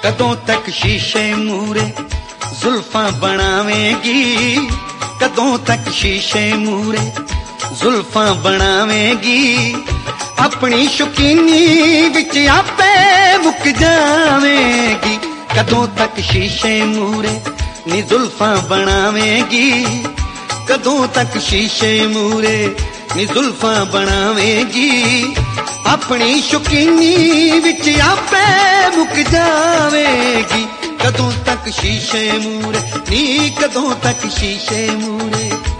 कदों तक शीशे मूरे जुल्फां बनावेगी, कदों तक शीशे मूरे जुल्फां बनावेगी, अपनी शौकीनी विच आपे मुक जावेगी। कदों तक शीशे मूरे नी जुल्फां बनावेगी, कदों तक शीशे मूरे नी जुल्फां बनावेगी, अपनी शौकीनी विच आपे मुक जावेगी। कदों तक शीशे मूरे नी कदों तक शीशे मूरे।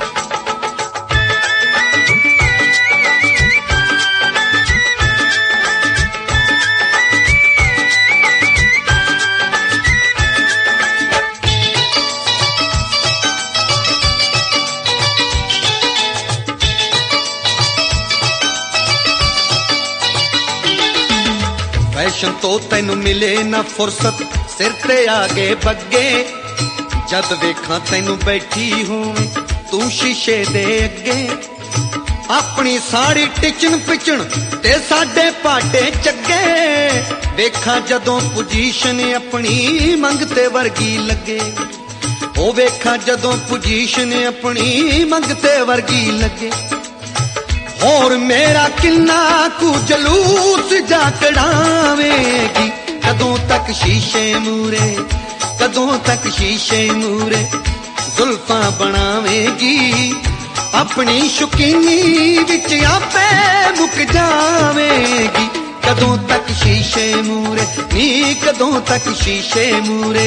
फैशन तो तैनू मिले ना फुर्सत, सिर ते आगे बग्गे, जद वेखां तैनू बैठी होवे तू शीशे दे अगे। अपनी साड़ी टिचन पिचन ते साडे पाटे चगे, वेखां जदों पोजीशन अपनी मंगते वर्गी लगे। ओ वेखां जदों पोजीशन अपनी मंगते वर्गी लगे। और मेरा किन्ना कु जलूस जा कढ़ावेगी। कदों तक शीशे मूरे कदों तक शीशे मूरे जुल्फां बनावेगी, अपनी शौकीनी विच आपे मुक जावेगी। कदों तक शीशे मूरे नी कदों तक शीशे मूरे।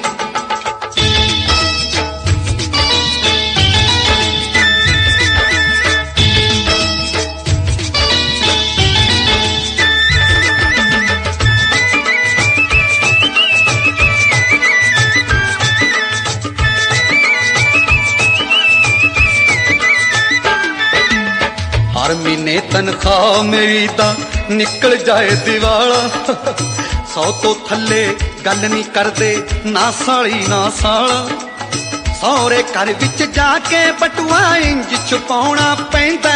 हर महीने तनख्वाह मेरी ता निकल जाए दिवाला, 100 तो थल्ले गल नहीं करदे ना साली ना साला। सौरे घर विच जाके बटुआ इंज छुपाउणा पैंदा,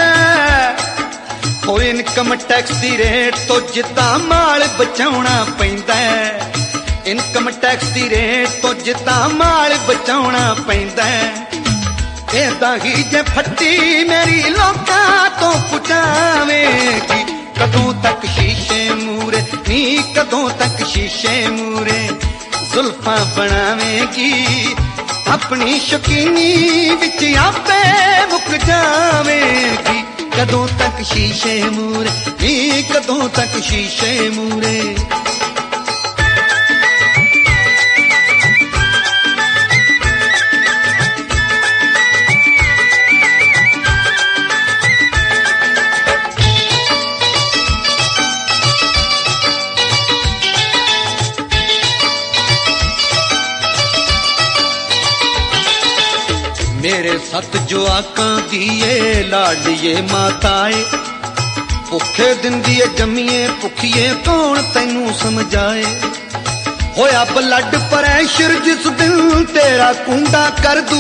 हो इनकम टैक्स दी रेट तो जिद्दां माल बचाउणा पैंदा। इनकम टैक्स दी रेट तो जिद्दां माल बचाउणा पैंदा। एदा ही जे फट्टी मेरी लोकां तो पुचावेगी। कदों तक शीशे मूरे नी कदों तक शीशे मूरे जुल्फां बनावेगी, अपनी शौकीनी विच आपे मुक जावेगी। कदों तक शीशे मूरे नी कदों तक शीशे मूरे। मेरे सत जवाकां दिए लाडलिए माताए, भुखे दिन दिए जमीए भुखिए कौन तैनू समझाए। होया ब्लड प्रेशर जिस दिन तेरा कुंडा कर दू,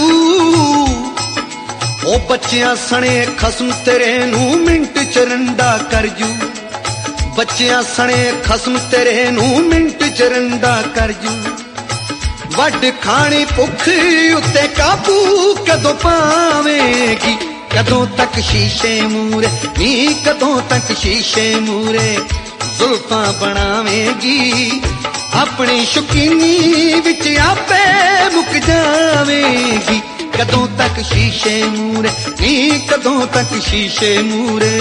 ओ बच्चियां सने खसम तेरे नू मिंट चरंडा कर जू। बच्चियां सने खसम तेरे नू मिंट चरंडा कर जू। वड खानी भुख उत्ते काबू कदों पावेगी। कदों तक शीशे मूरे नी कदों तक शीशे मूरे जुल्फां बनावेगी, अपनी शौकीनी विच आपे मुक जावेगी। कदों तक शीशे मूरे नी कदों तक शीशे मूरे।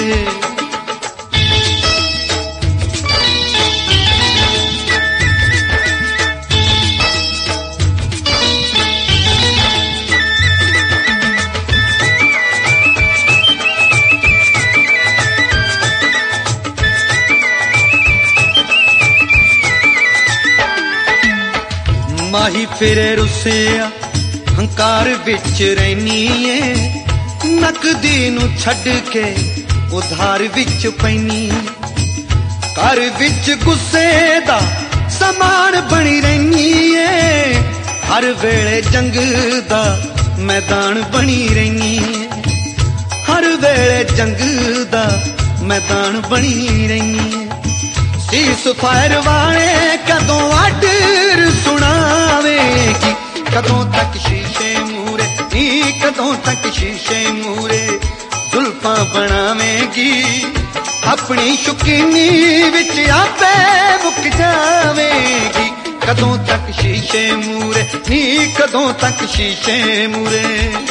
माही फिरे रुसिया हंकार विच रहनी है, नकदी नू छड़ के उधार विच पैनी। घर विच गुस्से दा समान बनी रहनी है, हर वेले जंग दा मैदान बनी रहनी है। हर वेले जंग दा मैदान बनी रहनी है। सीस फायर वाले कदों आर्डर सुनावेगी, कदों तक शीशे मूरे नी, कदों तक शीशे मूरे जुल्फां बनावेगी, अपनी शुकीनी विच आपे मुक जावेगी, कदों तक शीशे मूरे नी, कदों तक शीशे मूरे।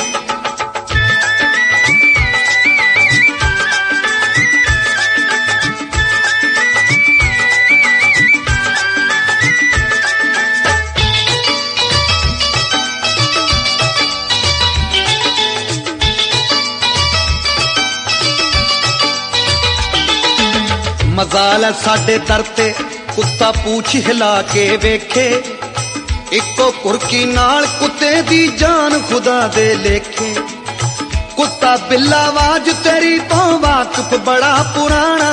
मजाल साडे दर ते कुत्ता पूछ हिला के वेखे, इको कुरकी नाल कुत्ते दी जान खुदा दे लेखे, कुत्ता बिल्ला आवाज तेरी तो वाकफ बड़ा पुराना,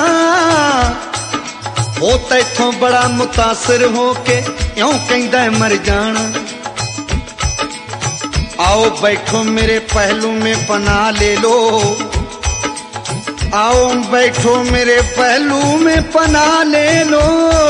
हो तैथों बड़ा मुतासिर होके क्यों कहंदा मर जाना। आओ बैठो मेरे पहलू में पनाह ले लो, आओ बैठो मेरे पहलू में पनाह ले लो,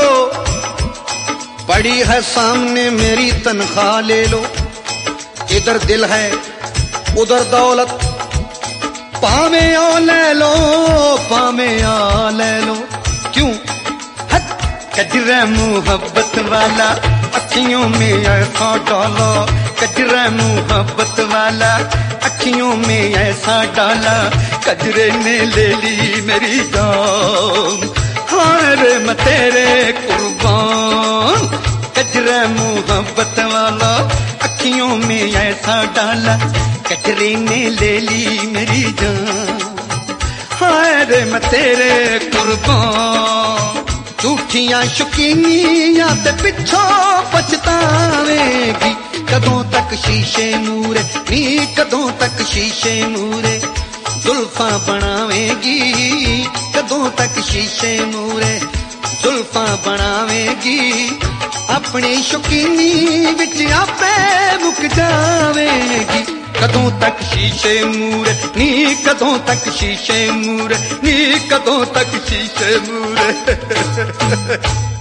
पड़ी है सामने मेरी तनख्वाह ले लो, इधर दिल है उधर दौलत, पावे ओ ले लो, पावे आ ले लो। क्यों कजरा मुहब्बत वाला अखियों में ऐसा डाला, कजरा मुहब्बत वाला अखियों में ऐसा डाला, कजरे ने ले ली मेरी जान, हाय मैं तेरे कुर्बान, कजरा मुहब्बत वाला अखियों में ऐसा डाला, कजरे ने ले ली मेरी जान, हाय मैं तेरे कुर्बान। झूठियां शुकीनियां ते पिछों पछतावेगी, कदों तक शीशे मूरे नी, कदों तक शीशे मूरे जुल्फां बनावेगी, कदों तक शीशे मूरे जुल्फां बनावेगी, अपनी शुकीनी विच आपे मुक जावेगी, कदों तक शीशे मूरे नी, कदों तक शीशे मूरे नी, कदों तक शीशे मूरे।